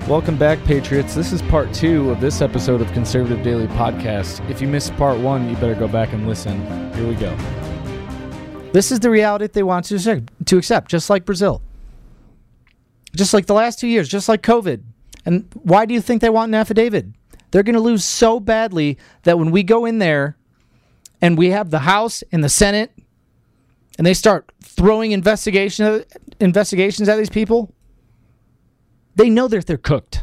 Welcome back, Patriots. This is part 2 of this episode of Conservative Daily Podcast. If you missed part 1, you better go back and listen. Here we go. This is the reality that they want to accept, just like Brazil. Just like the last 2 years, just like COVID. And why do you think they want an affidavit? They're going to lose so badly that when we go in there and we have the House and the Senate and they start throwing investigations at these people, they know that they're cooked.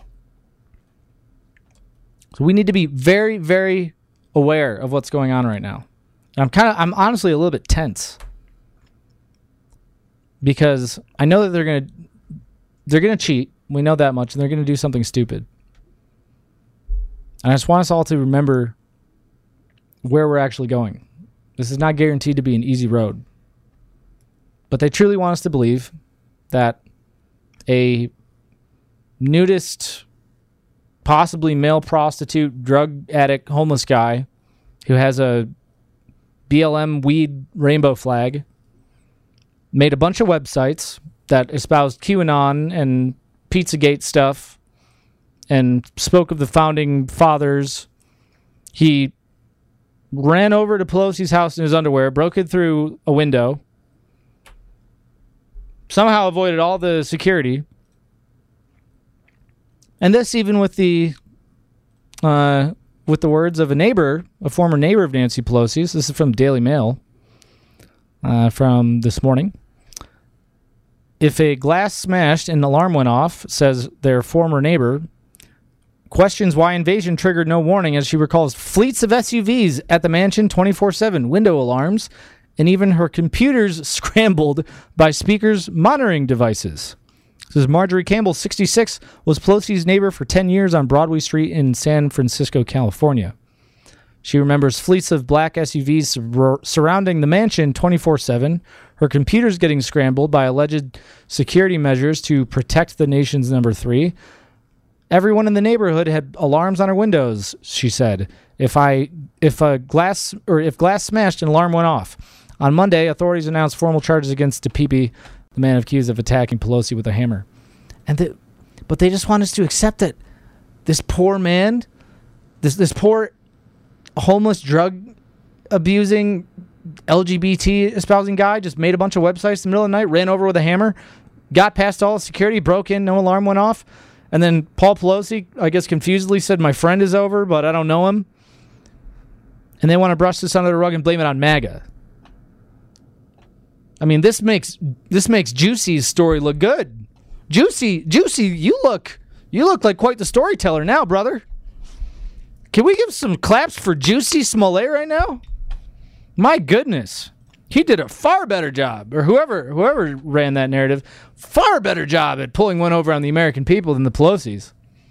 So we need to be very, very aware of what's going on right now. And I'm honestly a little bit tense because I know that they're going to cheat. We know that much, and they're going to do something stupid. And I just want us all to remember where we're actually going. This is not guaranteed to be an easy road. But they truly want us to believe that a nudist, possibly male prostitute, drug addict, homeless guy who has a BLM weed rainbow flag made a bunch of websites that espoused QAnon and Pizzagate stuff and spoke of the founding fathers. He ran over to Pelosi's house in his underwear, broke it through a window, somehow avoided all the security. And this even with the words of a former neighbor of Nancy Pelosi's. This is from Daily Mail from this morning. If a glass smashed and an alarm went off, says their former neighbor, questions why invasion triggered no warning as she recalls fleets of SUVs at the mansion 24/7, window alarms, and even her computers scrambled by speakers monitoring devices. This is Marjorie Campbell, 66, was Pelosi's neighbor for 10 years on Broadway Street in San Francisco, California. She remembers fleets of black SUVs surrounding the mansion 24/7, her computers getting scrambled by alleged security measures to protect the nation's number 3. Everyone in the neighborhood had alarms on her windows, she said. If glass smashed, an alarm went off. On Monday, authorities announced formal charges against DePipe, the man accused of attacking Pelosi with a hammer. But they just want us to accept that this poor man, this poor homeless, drug abusing, LGBT espousing guy just made a bunch of websites in the middle of the night, ran over with a hammer, got past all the security, broke in, no alarm went off. And then Paul Pelosi, I guess confusedly said, my friend is over, but I don't know him. And they want to brush this under the rug and blame it on MAGA. I mean, this makes Juicy's story look good. Juicy, you look like quite the storyteller now, brother. Can we give some claps for Juicy Smollett right now? My goodness. He did a far better job, or whoever ran that narrative, far better job at pulling one over on the American people than the Pelosi's.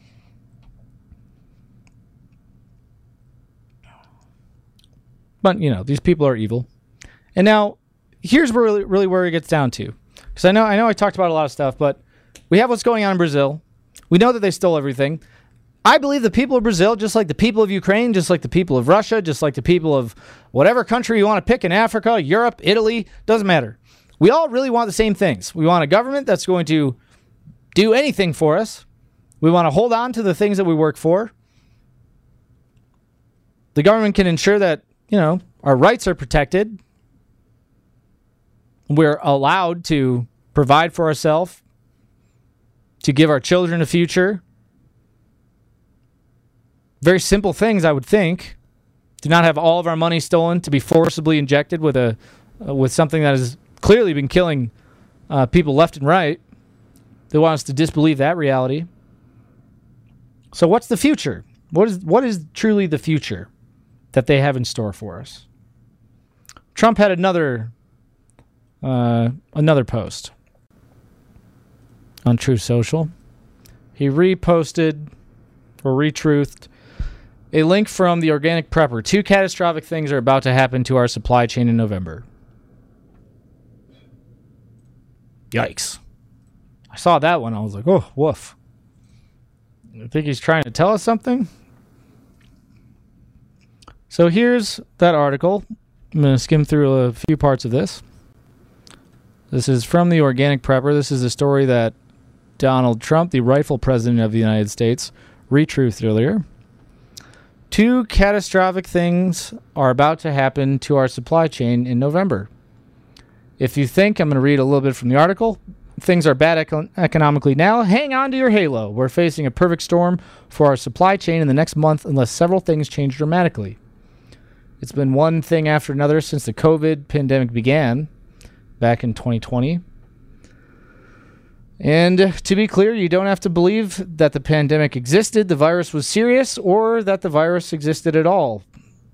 But, these people are evil. And now, here's really where it gets down to. Because I know I talked about a lot of stuff, but we have what's going on in Brazil. We know that they stole everything. I believe the people of Brazil, just like the people of Ukraine, just like the people of Russia, just like the people of whatever country you want to pick in Africa, Europe, Italy, doesn't matter. We all really want the same things. We want a government that's going to do anything for us. We want to hold on to the things that we work for. The government can ensure that, our rights are protected. We're allowed to provide for ourselves, to give our children a future. Very simple things, I would think. To not have all of our money stolen, to be forcibly injected with something that has clearly been killing people left and right. They want us to disbelieve that reality. So what's the future? What is truly the future that they have in store for us? Trump had another post on Truth Social. He reposted or retruthed a link from the Organic Prepper. 2 catastrophic things are about to happen to our supply chain in November. Yikes. I saw that one. I was like, oh, woof. I think he's trying to tell us something. So here's that article. I'm going to skim through a few parts of this. This is from the Organic Prepper. This is a story that Donald Trump, the rightful president of the United States, retruthed earlier. 2 catastrophic things are about to happen to our supply chain in November. If you think, I'm going to read a little bit from the article, things are bad economically now, hang on to your halo. We're facing a perfect storm for our supply chain in the next month unless several things change dramatically. It's been one thing after another since the COVID pandemic began back in 2020. And to be clear, you don't have to believe that the pandemic existed, the virus was serious, or that the virus existed at all.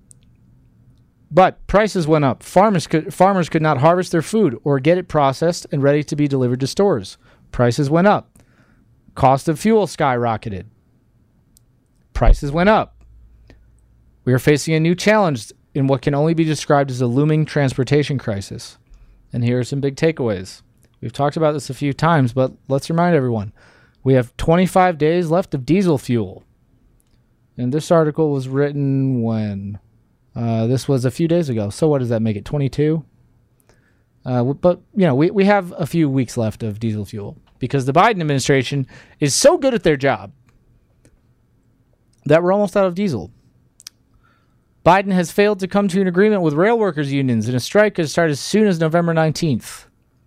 But prices went up. Farmers could not harvest their food or get it processed and ready to be delivered to stores. Prices went up. Cost of fuel skyrocketed. Prices went up. We are facing a new challenge in what can only be described as a looming transportation crisis. And here are some big takeaways. We've talked about this a few times, but let's remind everyone. We have 25 days left of diesel fuel. And this article was written when? This was a few days ago. So what does that make it, 22? But, we have a few weeks left of diesel fuel because the Biden administration is so good at their job that we're almost out of diesel. Biden has failed to come to an agreement with rail workers unions, and a strike could start as soon as November 19th.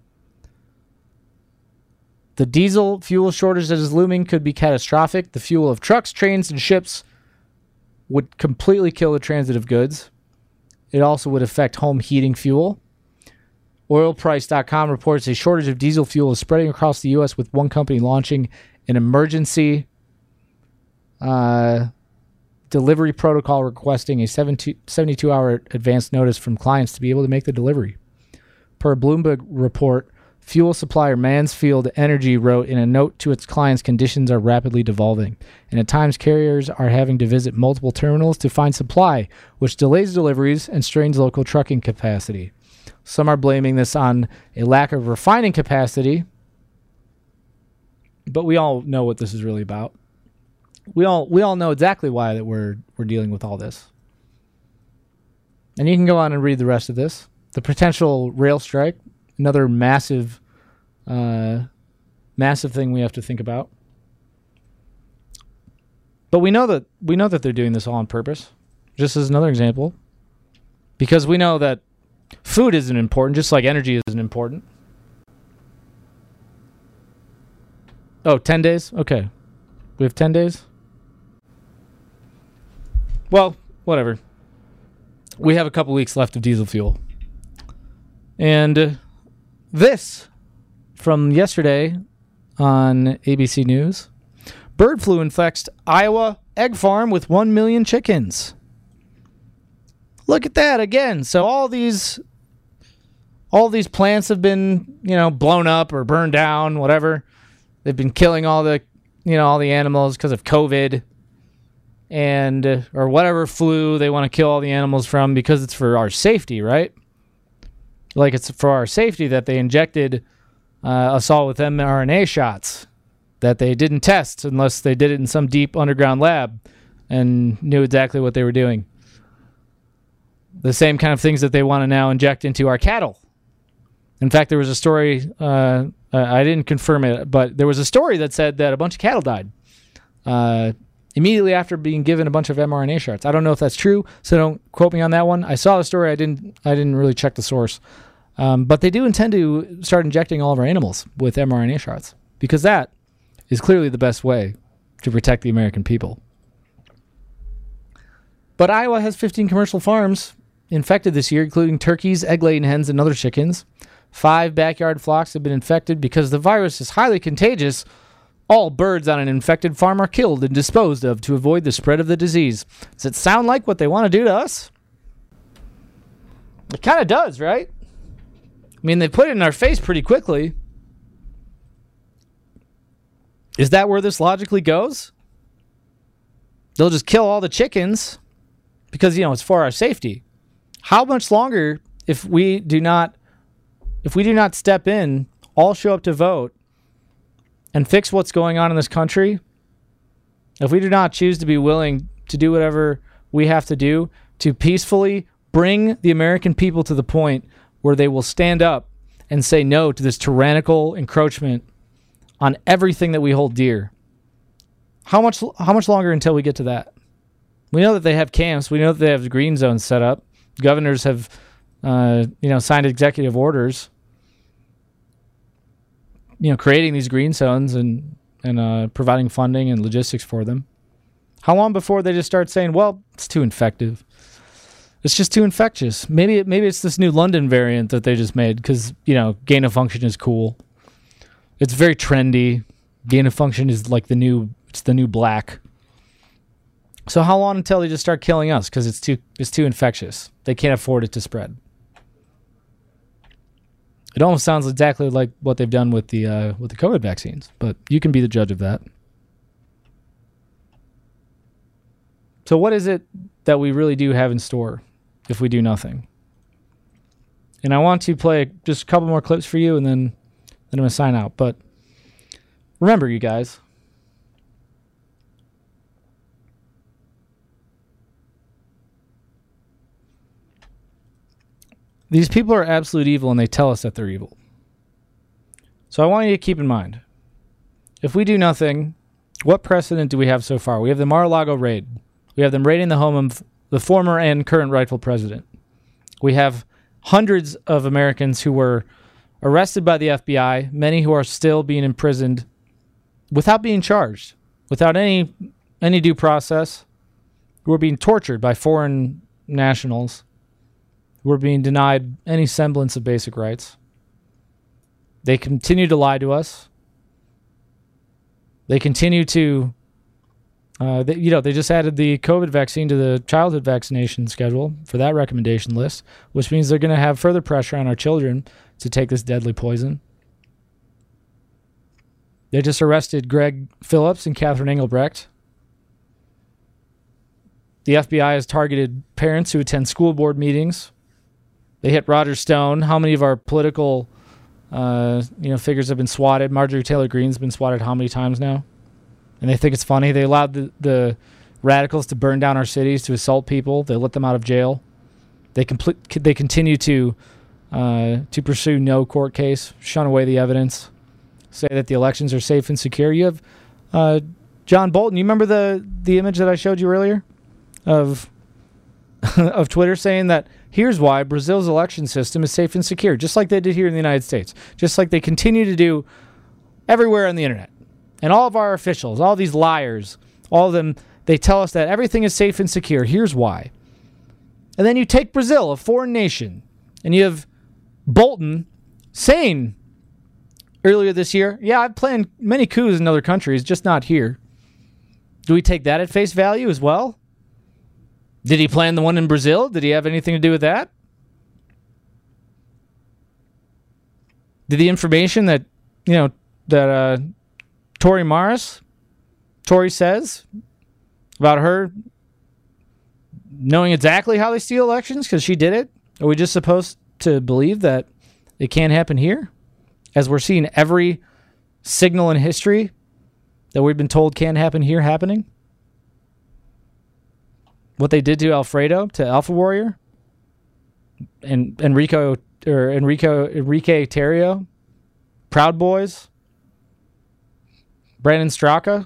The diesel fuel shortage that is looming could be catastrophic. The fuel of trucks, trains, and ships would completely kill the transit of goods. It also would affect home heating fuel. Oilprice.com reports a shortage of diesel fuel is spreading across the U.S., with one company launching an emergency delivery protocol requesting a 72-hour advance notice from clients to be able to make the delivery. Per a Bloomberg report, fuel supplier Mansfield Energy wrote in a note to its clients, conditions are rapidly devolving, and at times carriers are having to visit multiple terminals to find supply, which delays deliveries and strains local trucking capacity. Some are blaming this on a lack of refining capacity, but we all know what this is really about. We all know exactly why that we're dealing with all this. And you can go on and read the rest of this. The potential rail strike, another massive thing we have to think about. But we know that they're doing this all on purpose. Just as another example, because we know that food isn't important, just like energy isn't important. Oh, 10 days? Okay. We have 10 days? Well, whatever. We have a couple weeks left of diesel fuel. And this from yesterday on ABC News. Bird flu infects Iowa egg farm with 1 million chickens. Look at that again. So all these plants have been, blown up or burned down, whatever. They've been killing all the animals because of COVID and or whatever flu they want to kill all the animals from, because it's for our safety, right? Like, it's for our safety that they injected us all with mRNA shots that they didn't test unless they did it in some deep underground lab and knew exactly what they were doing. The same kind of things that they want to now inject into our cattle. In fact, there was a story, I didn't confirm it, but there was a story that said that a bunch of cattle died immediately after being given a bunch of mRNA shots. I don't know if that's true, so don't quote me on that one. I saw the story. I didn't really check the source. But they do intend to start injecting all of our animals with mRNA shots, because that is clearly the best way to protect the American people. But Iowa has 15 commercial farms infected this year, including turkeys, egg-laying hens, and other chickens. 5 backyard flocks have been infected. Because the virus is highly contagious, all birds on an infected farm are killed and disposed of to avoid the spread of the disease. Does it sound like what they want to do to us? It kind of does, right? I mean, they put it in our face pretty quickly. Is that where this logically goes? They'll just kill all the chickens because, it's for our safety. How much longer if we do not step in, all show up to vote, and fix what's going on in this country? If we do not choose to be willing to do whatever we have to do to peacefully bring the American people to the point where they will stand up and say no to this tyrannical encroachment on everything that we hold dear. How much longer until we get to that? We know that they have camps. We know that they have green zones set up. Governors have, signed executive orders, creating these green zones and providing funding and logistics for them. How long before they just start saying, well, it's too infective? It's just too infectious. Maybe it's this new London variant that they just made because, gain of function is cool. It's very trendy. Gain of function is like the new black. So how long until they just start killing us because it's too infectious? They can't afford it to spread. It almost sounds exactly like what they've done with the COVID vaccines, but you can be the judge of that. So what is it that we really do have in store if we do nothing? And I want to play just a couple more clips for you, and then I'm going to sign out. But remember, you guys, these people are absolute evil, and they tell us that they're evil. So I want you to keep in mind, if we do nothing, what precedent do we have so far? We have the Mar-a-Lago raid. We have them raiding the home of the former and current rightful president. We have hundreds of Americans who were arrested by the FBI, many who are still being imprisoned without being charged, without any due process, who are being tortured by foreign nationals, who are being denied any semblance of basic rights. They continue to lie to us. They continue to, they just added the COVID vaccine to the childhood vaccination schedule for that recommendation list, which means they're going to have further pressure on our children to take this deadly poison. They just arrested Greg Phillips and Catherine Engelbrecht. The FBI has targeted parents who attend school board meetings. They hit Roger Stone. How many of our political figures have been swatted? Marjorie Taylor Greene's been swatted how many times now? And they think it's funny. They allowed the radicals to burn down our cities, to assault people. They let them out of jail. They continue to pursue no court case, shun away the evidence, say that the elections are safe and secure. You have John Bolton. You remember the image that I showed you earlier of Twitter saying that here's why Brazil's election system is safe and secure, just like they did here in the United States, just like they continue to do everywhere on the internet. And all of our officials, all these liars, all of them, they tell us that everything is safe and secure. Here's why. And then you take Brazil, a foreign nation, and you have Bolton saying earlier this year, yeah, I've planned many coups in other countries, just not here. Do we take that at face value as well? Did he plan the one in Brazil? Did he have anything to do with that? Did the information that Tori says about her knowing exactly how they steal elections because she did it? Are we just supposed to believe that it can't happen here? As we're seeing every signal in history that we've been told can't happen here happening? What they did to Alfredo, to Alpha Warrior, and Enrique Terrio, Proud Boys, Brandon Straka.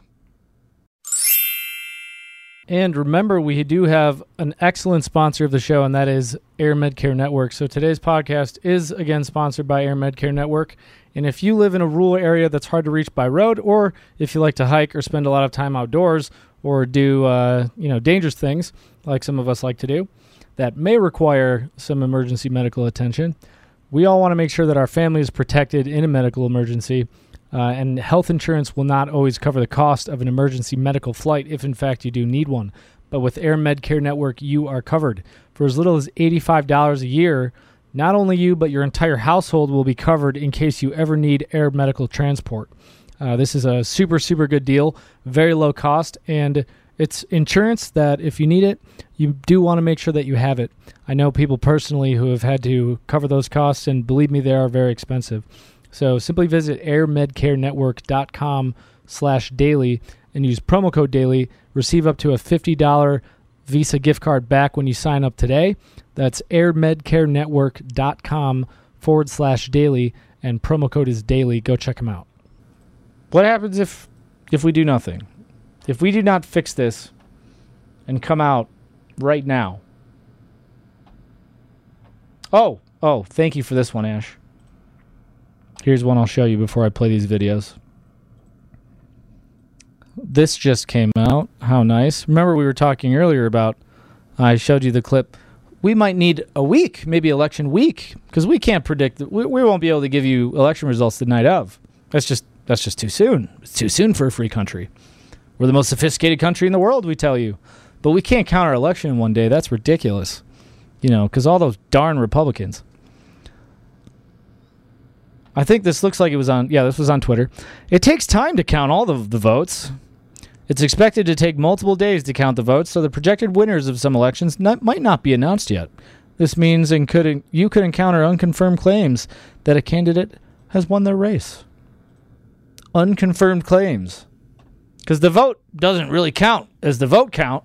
And remember, we do have an excellent sponsor of the show, and that is Air Medcare Network. So today's podcast is, again, sponsored by Air Medcare Network. And if you live in a rural area that's hard to reach by road, or if you like to hike or spend a lot of time outdoors or do dangerous things like some of us like to do that may require some emergency medical attention, we all want to make sure that our family is protected in a medical emergency. And health insurance will not always cover the cost of an emergency medical flight if, in fact, you do need one. But with Air Medcare Network, you are covered. For as little as $85 a year, not only you, but your entire household will be covered in case you ever need air medical transport. This is a super, super good deal, very low cost, and it's insurance that if you need it, you do want to make sure that you have it. I know people personally who have had to cover those costs, and believe me, they are very expensive. So simply visit airmedcarenetwork.com/daily and use promo code daily. Receive up to a $50 Visa gift card back when you sign up today. That's airmedcarenetwork.com/daily, and promo code is daily. Go check them out. What happens if we do nothing? If we do not fix this and come out right now? Oh, thank you for this one, Ash. Here's one I'll show you before I play these videos. This just came out. How nice. Remember we were talking earlier about, I showed you the clip. We might need a week, maybe election week, because we can't predict. We won't be able to give you election results the night of. That's just too soon. It's too soon for a free country. We're the most sophisticated country in the world, we tell you. But we can't count our election in one day. That's ridiculous. Because all those darn Republicans. I think this looks like it was on, this was on Twitter. It takes time to count all the votes. It's expected to take multiple days to count the votes, so the projected winners of some elections might not be announced yet. This means you could encounter unconfirmed claims that a candidate has won their race. Unconfirmed claims. Because the vote doesn't really count as the vote count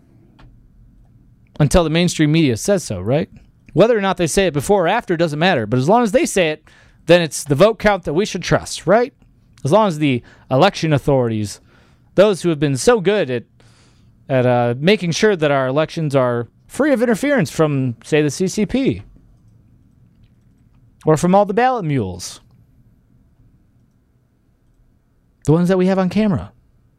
until the mainstream media says so, right? Whether or not they say it before or after doesn't matter, but as long as they say it, then it's the vote count that we should trust, right? As long as the election authorities, those who have been so good at making sure that our elections are free of interference from, say, the CCP or from all the ballot mules, the ones that we have on camera,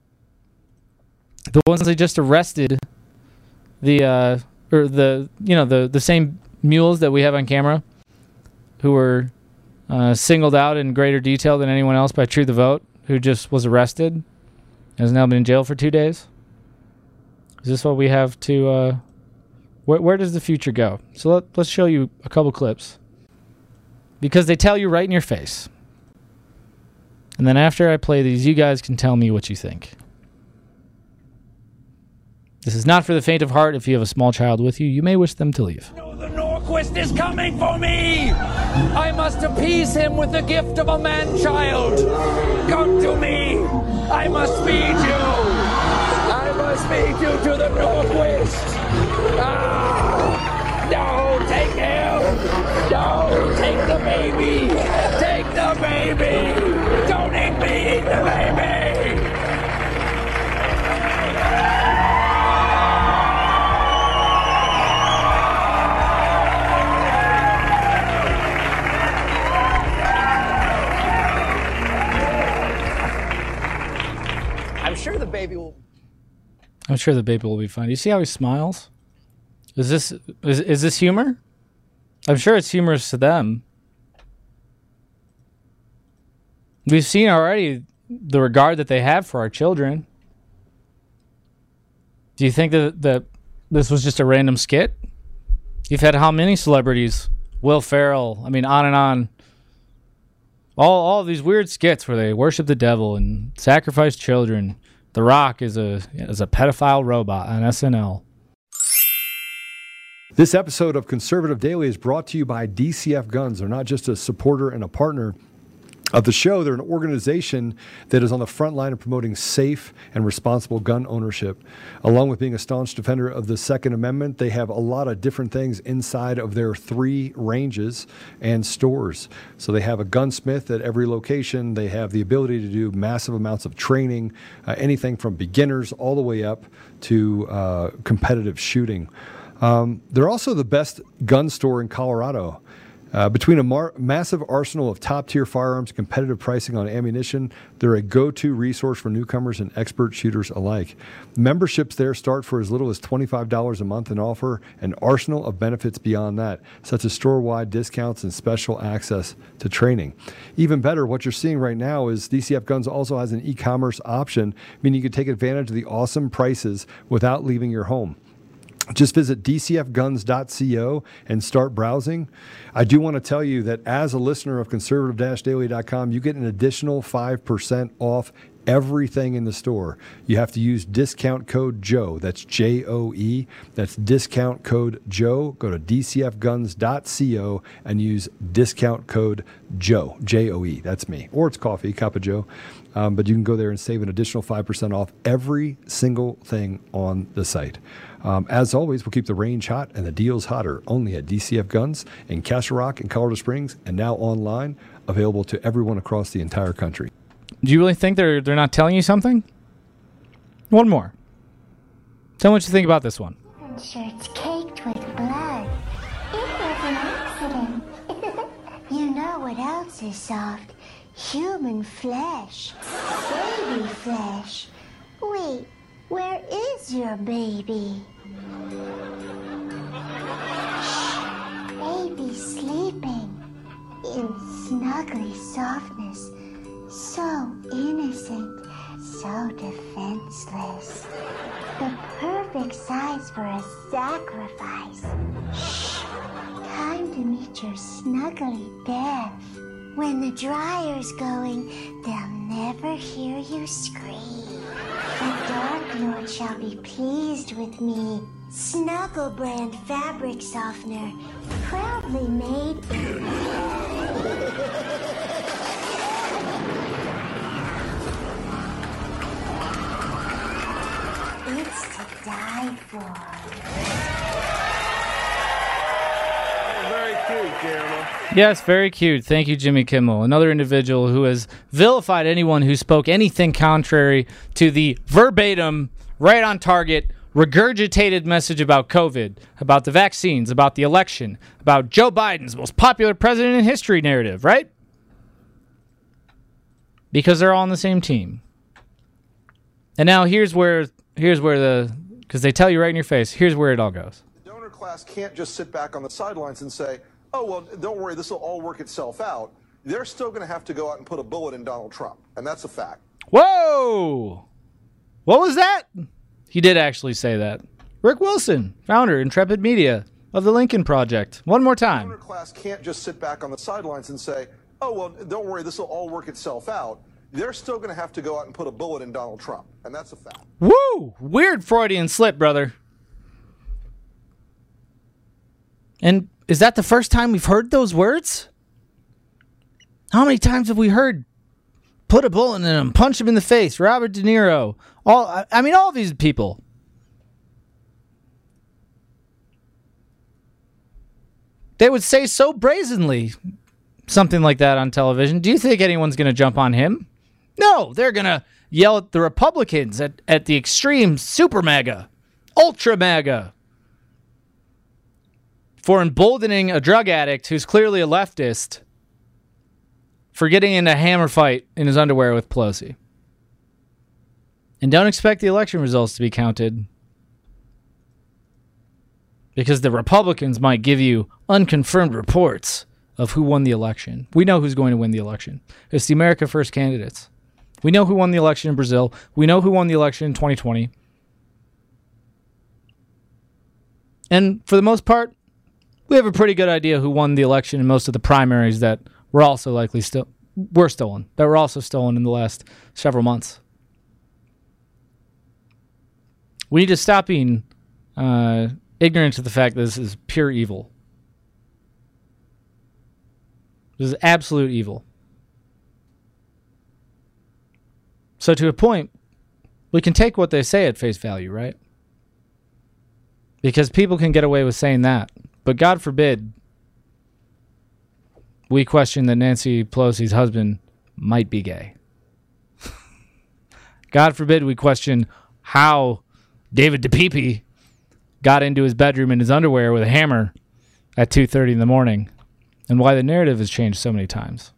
the ones they just arrested, the same mules that we have on camera, who were singled out in greater detail than anyone else by True the Vote, who just was arrested, has now been in jail for 2 days. Is this what we have to... Where does the future go? So let's show you a couple clips. Because they tell you right in your face. And then after I play these, you guys can tell me what you think. This is not for the faint of heart. If you have a small child with you, you may wish them to leave. No, the Norquist is coming for me! I must appease him with the gift of a man-child! Come to me! I must feed you! I must feed you to the Norquist! Ah! No, take him! No, take the baby! Take the baby! Don't eat me, eat the baby! I'm sure the baby will be fine. You see how he smiles? Is this humor? I'm sure it's humorous to them. We've seen already the regard that they have for our children. Do you think that this was just a random skit? You've had how many celebrities? Will Ferrell, on and on. All of these weird skits where they worship the devil and sacrifice children. The Rock is a pedophile robot on SNL. This episode of Conservative Daily is brought to you by DCF Guns. They're not just a supporter and a partner of the show. They're an organization that is on the front line of promoting safe and responsible gun ownership. Along with being a staunch defender of the Second Amendment, they have a lot of different things inside of their 3 ranges and stores. So they have a gunsmith at every location. They have the ability to do massive amounts of training, anything from beginners all the way up to competitive shooting. They're also the best gun store in Colorado. Between a massive arsenal of top-tier firearms, competitive pricing on ammunition, they're a go-to resource for newcomers and expert shooters alike. Memberships there start for as little as $25 a month and offer an arsenal of benefits beyond that, such as store-wide discounts and special access to training. Even better, what you're seeing right now is DCF Guns also has an e-commerce option, meaning you can take advantage of the awesome prices without leaving your home. Just visit dcfguns.co and start browsing. I do want to tell you that as a listener of conservative-daily.com, you get an additional 5% off everything in the store. You have to use discount code Joe. That's Joe. That's discount code Joe. Go to dcfguns.co and use discount code Joe. Joe. That's me. Or it's coffee, Cup of Joe. But you can go there and save an additional 5% off every single thing on the site. As always, we'll keep the range hot and the deals hotter only at DCF Guns in Castle Rock and Colorado Springs, and now online, available to everyone across the entire country. Do you really think they're not telling you something? One more. Tell me what you think about this one. Shirt's caked with blood. It was an accident. You know what else is soft? Human flesh. Baby flesh. Wait, where is your baby? Shh. Baby's sleeping in snuggly softness. So innocent, so defenseless. The perfect size for a sacrifice. Shh. Time to meet your snuggly death. When the dryer's going, they'll never hear you scream. The Dark Lord shall be pleased with me. Snuggle brand fabric softener, proudly made. It's to die for. Very cute, Guillermo. Yes, very cute. Thank you, Jimmy Kimmel. Another individual who has vilified anyone who spoke anything contrary to the verbatim, right on target, regurgitated message about COVID, about the vaccines, about the election, about Joe Biden's most popular president in history narrative, right? Because they're all on the same team. And now here's where because they tell you right in your face, here's where it all goes. The donor class can't just sit back on the sidelines and say, oh, well, don't worry, this will all work itself out. They're still going to have to go out and put a bullet in Donald Trump, and that's a fact. Whoa! What was that? He did actually say that. Rick Wilson, founder, Intrepid Media, of the Lincoln Project. One more The time. donor class can't just sit back on the sidelines and say, oh, well, don't worry, this will all work itself out. They're still going to have to go out and put a bullet in Donald Trump, and that's a fact. Woo! Weird Freudian slip, brother. And is that the first time we've heard those words? How many times have we heard put a bullet in him, punch him in the face, Robert De Niro, all of these people. They would say so brazenly something like that on television. Do you think anyone's going to jump on him? No, they're going to yell at the Republicans at the extreme super MAGA, ultra MAGA, for emboldening a drug addict who's clearly a leftist for getting in a hammer fight in his underwear with Pelosi. And don't expect the election results to be counted, because the Republicans might give you unconfirmed reports of who won the election. We know who's going to win the election. It's the America First candidates. We know who won the election in Brazil. We know who won the election in 2020. And for the most part, we have a pretty good idea who won the election in most of the primaries that were also likely stolen, that were also stolen in the last several months. We need to stop being ignorant to the fact that this is pure evil. This is absolute evil. So to a point, we can take what they say at face value, right? Because people can get away with saying that. But God forbid we question that Nancy Pelosi's husband might be gay. God forbid we question how David DePipe got into his bedroom in his underwear with a hammer at 2:30 in the morning, and why the narrative has changed so many times.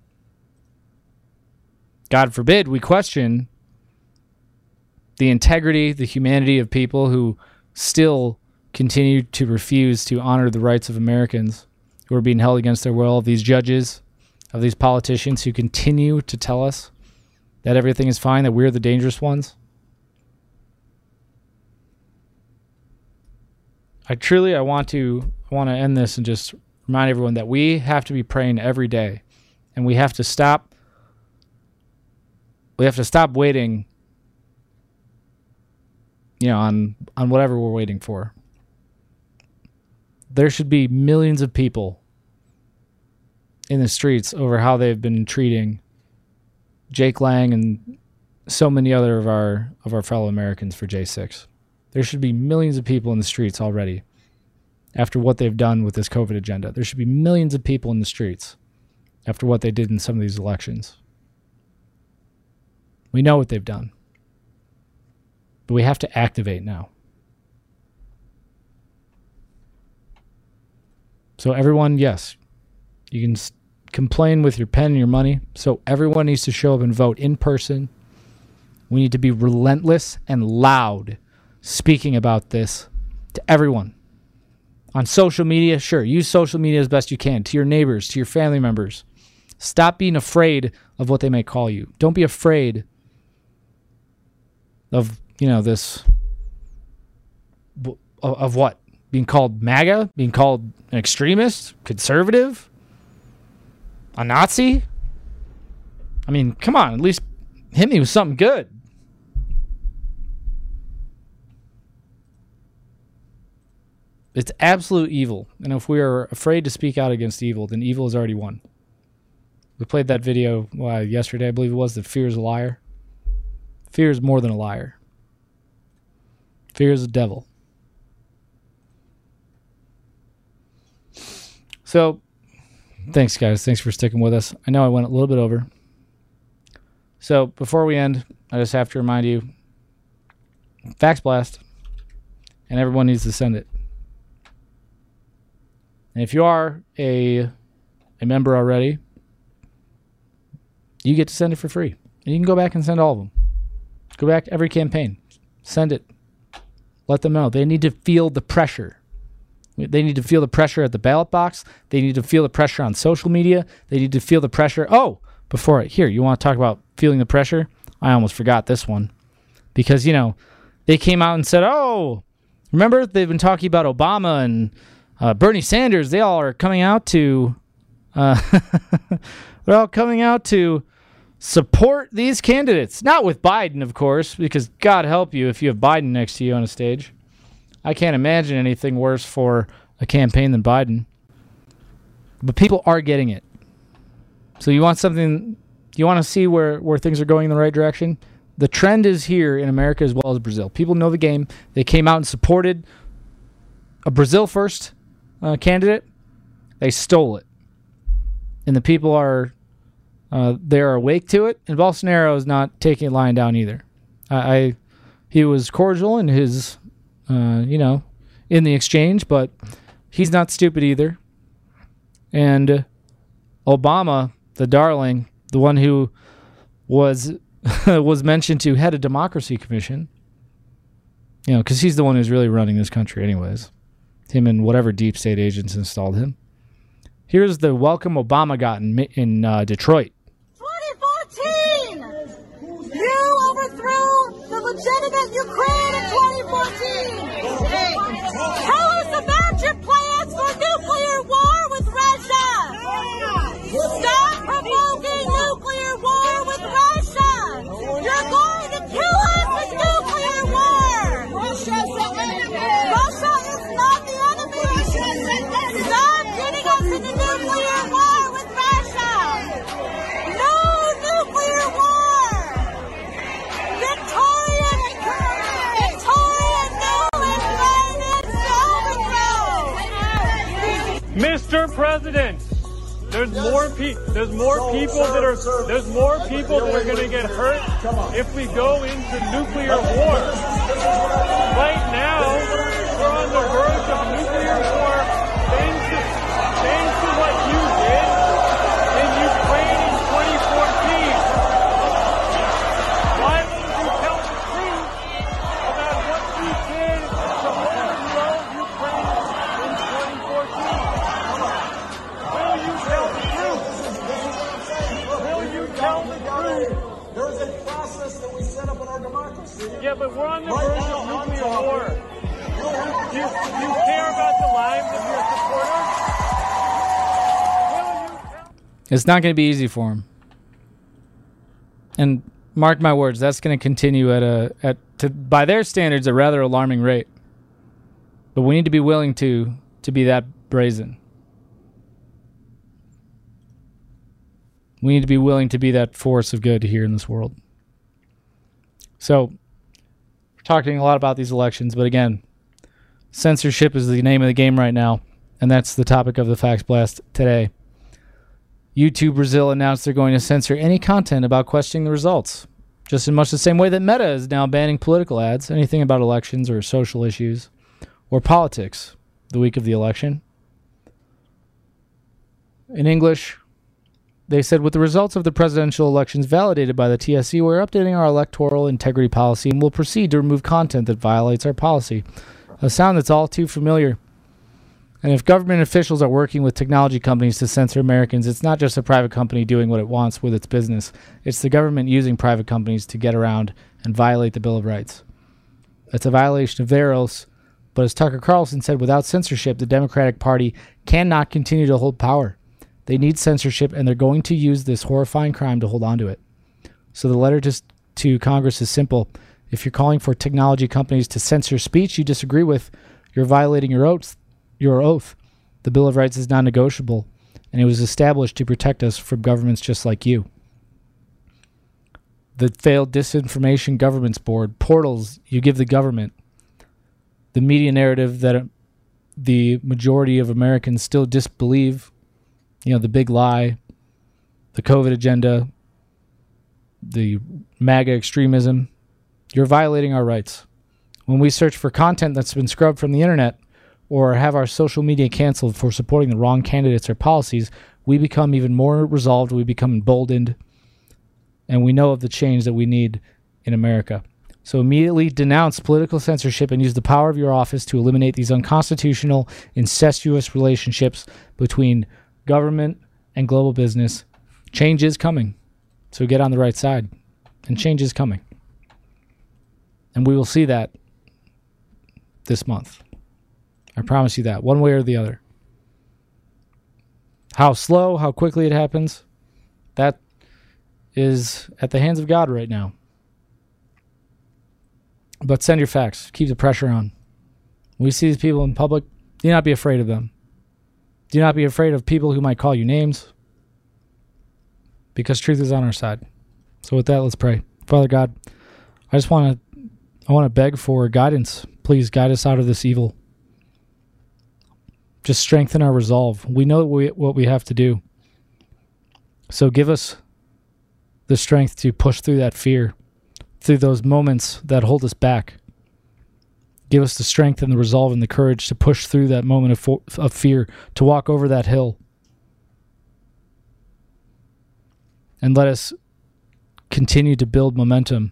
God forbid we question the integrity, the humanity of people who still continue to refuse to honor the rights of Americans who are being held against their will, of these judges, of these politicians who continue to tell us that everything is fine, that we're the dangerous ones. I want to end this and just remind everyone that we have to be praying every day, and we have to stop waiting, on whatever we're waiting for. There should be millions of people in the streets over how they've been treating Jake Lang and so many other of our fellow Americans for J6. There should be millions of people in the streets already after what they've done with this COVID agenda. There should be millions of people in the streets after what they did in some of these elections. We know what they've done. But we have to activate now. So everyone, yes, you can complain with your pen and your money. So everyone needs to show up and vote in person. We need to be relentless and loud speaking about this to everyone. On social media, sure, use social media as best you can. To your neighbors, to your family members. Stop being afraid of what they may call you. Don't be afraid of, this, of what? Being called MAGA? Being called an extremist? Conservative? A Nazi? I mean, come on, at least hit me with something good. It's absolute evil. And if we are afraid to speak out against evil, then evil has already won. We played that video yesterday, I believe it was, that fear is a liar. Fear is more than a liar. Fear is a devil. So, thanks, guys. Thanks for sticking with us. I know I went a little bit over. So, before we end, I just have to remind you, Fax Blast, and everyone needs to send it. And if you are a member already, you get to send it for free. And you can go back and send all of them. Go back every campaign. Send it. Let them know. They need to feel the pressure. They need to feel the pressure at the ballot box. They need to feel the pressure on social media. They need to feel the pressure. Oh, you want to talk about feeling the pressure? I almost forgot this one. Because, they came out and said, remember they've been talking about Obama and Bernie Sanders. They all are coming out to, they're all coming out to support these candidates. Not with Biden, of course, because God help you if you have Biden next to you on a stage. I can't imagine anything worse for a campaign than Biden. But people are getting it. So you want to see where things are going in the right direction? The trend is here in America as well as Brazil. People know the game. They came out and supported a Brazil first candidate. They stole it. And the people are they're awake to it. And Bolsonaro is not taking it lying down either. He was cordial in his in the exchange, but he's not stupid either. And Obama, the darling, the one who was mentioned to head a democracy commission, because he's the one who's really running this country anyways. Him and whatever deep state agents installed him. Here's the welcome Obama got in Detroit. 2014! You overthrew the legitimate Ukraine in 2014! Tell us about your plans for nuclear war with Russia! Stop provoking nuclear war with Russia! You're going to kill us with nuclear war! Russia's the enemy! Russia is not the enemy! Stop getting us into nuclear war with Russia! No nuclear war! Victoria Nuland Mr. President, there's more people that are going to get hurt if we go into nuclear war. Right now, we're on the verge of nuclear war thanks to what you did in Ukraine in 2014. Why won't you tell the truth about what you did to overthrow Ukraine in 2014? Will you tell the truth? Will you tell the truth? There is a process that we set up in our democracy. Yeah, but we're on the verge of nuclear war. Do you care about the lives of your supporters? It's not going to be easy for him. And mark my words, that's going to continue at by their standards, a rather alarming rate. But we need to be willing to be that brazen. We need to be willing to be that force of good here in this world. So, we're talking a lot about these elections, but again, censorship is the name of the game right now, and that's the topic of the Fax Blast today. YouTube Brazil announced they're going to censor any content about questioning the results. Just in much the same way that Meta is now banning political ads, anything about elections or social issues or politics the week of the election. In English, they said, with the results of the presidential elections validated by the TSC, we're updating our electoral integrity policy and will proceed to remove content that violates our policy. A sound that's all too familiar. And if government officials are working with technology companies to censor Americans, it's not just a private company doing what it wants with its business. It's the government using private companies to get around and violate the Bill of Rights. It's a violation of their oaths, but as Tucker Carlson said, without censorship, the Democratic Party cannot continue to hold power. They need censorship, and they're going to use this horrifying crime to hold on to it. So the letter to Congress is simple. If you're calling for technology companies to censor speech you disagree with, you're violating your oath. The Bill of Rights is non-negotiable, and it was established to protect us from governments just like you. The failed Disinformation Governance Board, portals you give the government, the media narrative that the majority of Americans still disbelieve, the big lie, the COVID agenda, the MAGA extremism, you're violating our rights. When we search for content that's been scrubbed from the internet, or have our social media canceled for supporting the wrong candidates or policies, we become even more resolved, we become emboldened, and we know of the change that we need in America. So immediately denounce political censorship and use the power of your office to eliminate these unconstitutional, incestuous relationships between government and global business. Change is coming, so get on the right side, and change is coming. And we will see that this month. I promise you that, one way or the other. How slow, how quickly it happens, that is at the hands of God right now. But send your facts. Keep the pressure on. When we see these people in public, do not be afraid of them. Do not be afraid of people who might call you names, because truth is on our side. So with that, let's pray. Father God, I want to beg for guidance. Please guide us out of this evil. Just strengthen our resolve. We know what we have to do. So give us the strength to push through that fear, through those moments that hold us back. Give us the strength and the resolve and the courage to push through that moment of fear, to walk over that hill. And let us continue to build momentum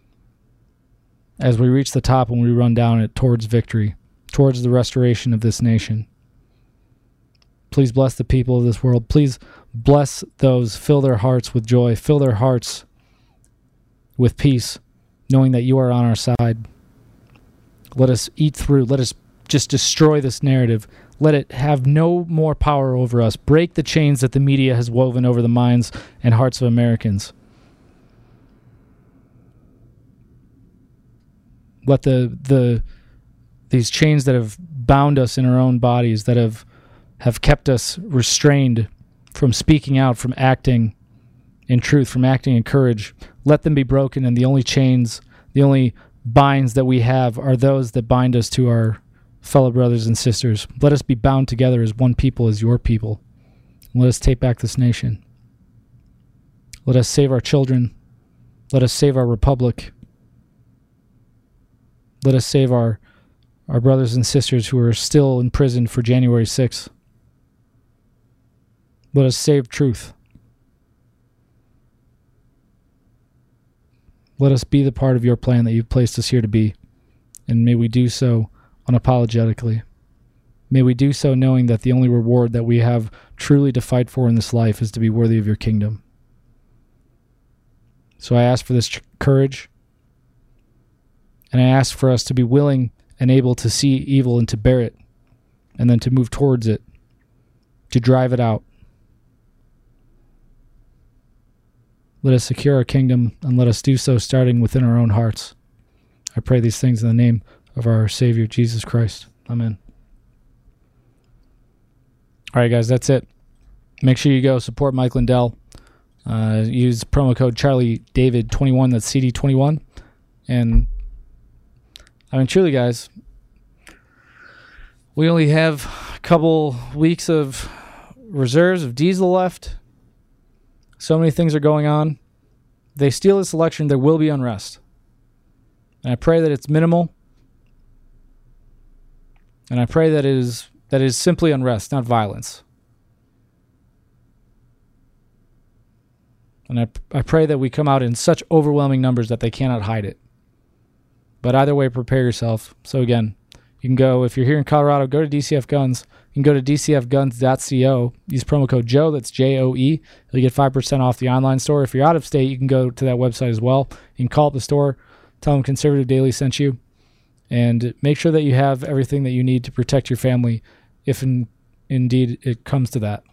as we reach the top and we run down it towards victory, towards the restoration of this nation. Please bless the people of this world. Please bless those, fill their hearts with joy, fill their hearts with peace, knowing that you are on our side. Let us eat through, let us just destroy this narrative. Let it have no more power over us. Break the chains that the media has woven over the minds and hearts of Americans. Let these chains that have bound us in our own bodies, that have kept us restrained from speaking out, from acting in truth, from acting in courage, let them be broken, and the only chains, the only binds that we have are those that bind us to our fellow brothers and sisters. Let us be bound together as one people, as your people. Let us take back this nation. Let us save our children. Let us save our republic. Let us save our brothers and sisters who are still in prison for January 6th. Let us save truth. Let us be the part of your plan that you've placed us here to be. And may we do so unapologetically. May we do so knowing that the only reward that we have truly to fight for in this life is to be worthy of your kingdom. So I ask for this courage, and I ask for us to be willing and able to see evil and to bear it, and then to move towards it, to drive it out. Let us secure our kingdom, and let us do so starting within our own hearts. I pray these things in the name of our Savior, Jesus Christ. Amen. All right, guys, that's it. Make sure you go support Mike Lindell. Use promo code CharlieDavid21, that's CD21. And, I mean, truly, guys, we only have a couple weeks of reserves of diesel left. So many things are going on. they steal this election, there will be unrest. And I pray that it's minimal. And I pray that it is simply unrest, not violence. And I pray that we come out in such overwhelming numbers that they cannot hide it. But either way, prepare yourself. So again, you can go, if you're here in Colorado, go to DCF Guns. You can go to dcfguns.co. Use promo code Joe, that's Joe. You'll get 5% off the online store. If you're out of state, you can go to that website as well. You can call up the store, tell them Conservative Daily sent you, and make sure that you have everything that you need to protect your family if indeed it comes to that.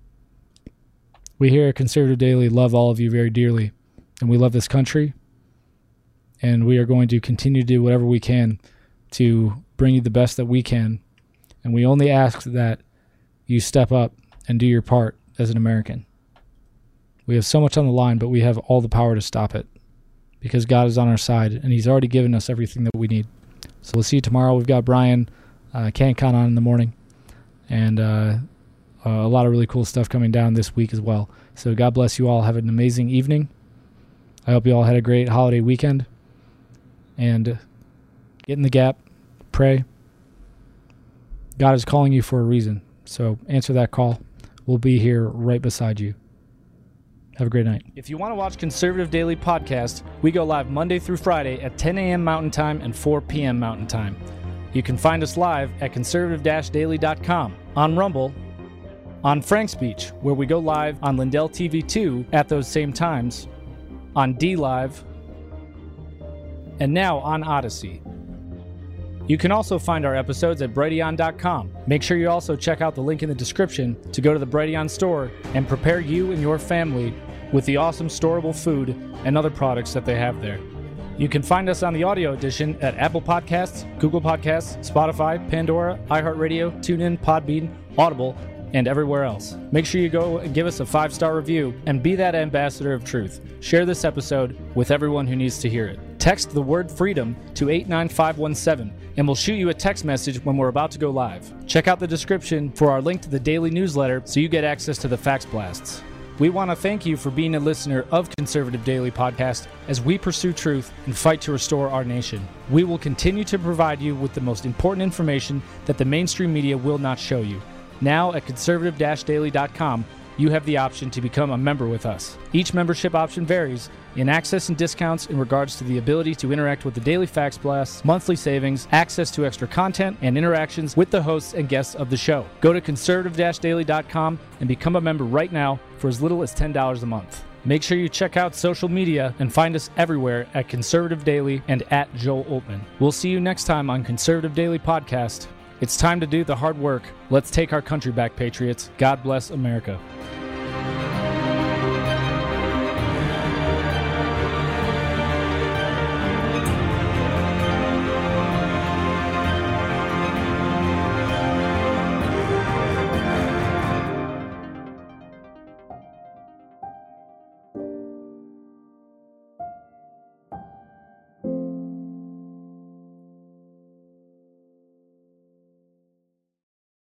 We here at Conservative Daily love all of you very dearly, and we love this country, and we are going to continue to do whatever we can to bring you the best that we can, and we only ask that you step up and do your part as an American. We have so much on the line, but we have all the power to stop it because God is on our side, and He's already given us everything that we need. So we'll see you tomorrow. We've got Brian CanCon on in the morning, and a lot of really cool stuff coming down this week as well. So God bless you all. Have an amazing evening. I hope you all had a great holiday weekend. And get in the gap. Pray. God is calling you for a reason. So answer that call. We'll be here right beside you. Have a great night. If you want to watch Conservative Daily Podcast, we go live Monday through Friday at 10 a.m. Mountain Time and 4 p.m. Mountain Time. You can find us live at conservative-daily.com, on Rumble, on Frank Speech, where we go live on Lindell TV 2 at those same times, on DLive, and now on Odyssey. You can also find our episodes at Brighteon.com. Make sure you also check out the link in the description to go to the Brighteon store and prepare you and your family with the awesome storable food and other products that they have there. You can find us on the audio edition at Apple Podcasts, Google Podcasts, Spotify, Pandora, iHeartRadio, TuneIn, Podbean, Audible, and everywhere else. Make sure you go and give us a 5-star review and be that ambassador of truth. Share this episode with everyone who needs to hear it. Text the word freedom to 89517 and we'll shoot you a text message when we're about to go live. Check out the description for our link to the daily newsletter so you get access to the fax blasts. We want to thank you for being a listener of Conservative Daily Podcast as we pursue truth and fight to restore our nation. We will continue to provide you with the most important information that the mainstream media will not show you. Now at conservative-daily.com, you have the option to become a member with us. Each membership option varies in access and discounts in regards to the ability to interact with the daily fax blasts, monthly savings, access to extra content, and interactions with the hosts and guests of the show. Go to conservative-daily.com and become a member right now for as little as $10 a month. Make sure you check out social media and find us everywhere at Conservative Daily and at Joel Oltmann. We'll see you next time on Conservative Daily Podcast. It's time to do the hard work. Let's take our country back, Patriots. God bless America.